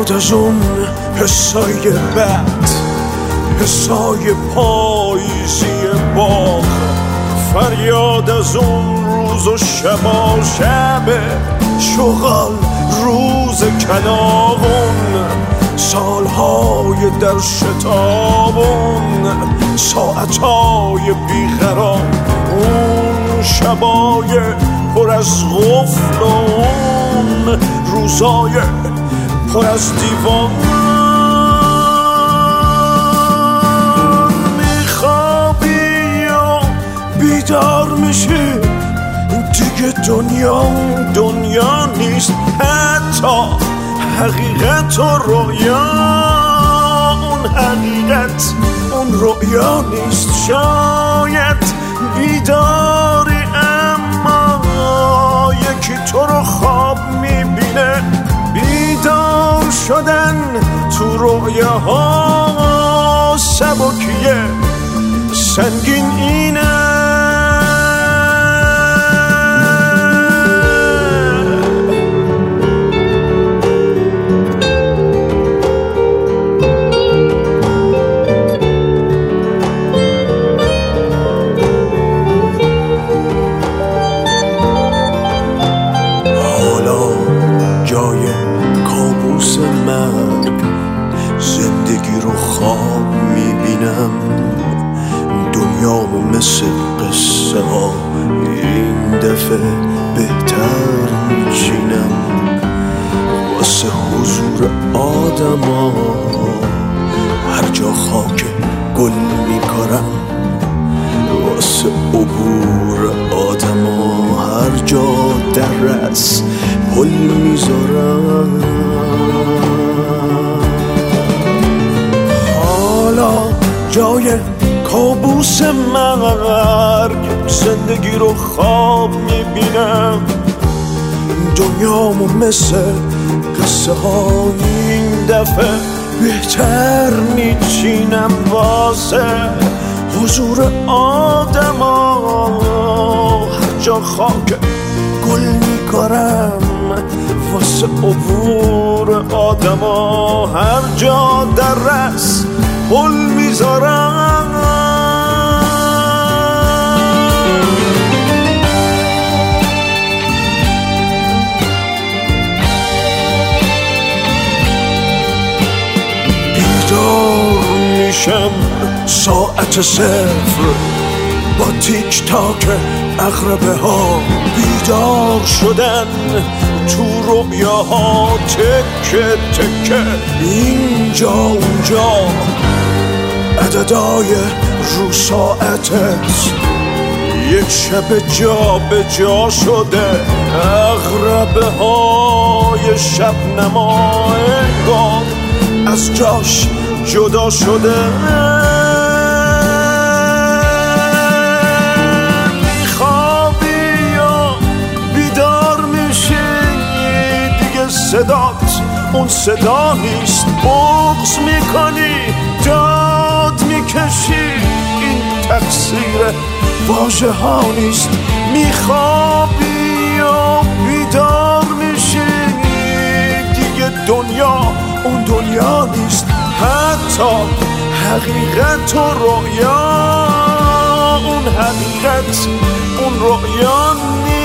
فریاد از اون حسای بد، حسای پاییزی باغ، فریاد از اون روز و شبا شب شغال، روز کلاغون، سالهای در شتابون، ساعتهای بیقرار، اون شبای پر از غفل و اون روزای پر از دیوان. میخوابی یا بیدار میشی، دیگه دنیا نیست، حتی حقیقت و رؤیا. اون حقیقت اون رؤیا نیست، شاید بیداری اما یکی تو رو خواب میبینه. بیدار شدن تو رؤیاها سبکیه، سنگین اینه. زندگی رو خواب میبینم، دنیامو مثل قصه ها این دفعه بهتر میچینم. واسه حضور آدم ها هر جا خاک گل میکارم، واسه عبور آدم ها هر جا درس پل میذارم. حالا جای کابوس مرگ زندگی رو خواب میبینم، دنیامو مثل قصه ها این دفعه بهتر میچینم. واسه حضور آدم ها هر جا خاک گل میکارم، واسه عبور آدم ها هر جا درس پل میذارم. بیدار میشم ساعت صفر با تیک تاک عقربه ها، بیدار شدن تو رؤیاها تکه تکه، اینجا اونجا عددای رو ساعتت یک شب جا به جا شده، عقربه های شب نما انگار از جاش جدا شده. میخوابی یا بیدار میشی، دیگه صدات اون صدا نیست، بغض میکنی داد میکشی، این تقصیر واژه ها نیست. میخوابی یا بیدار میشی، دیگه دنیا اون دنیا نیست، حتی حقیقت و رؤیا اون حقیقت اون رؤیا نیست.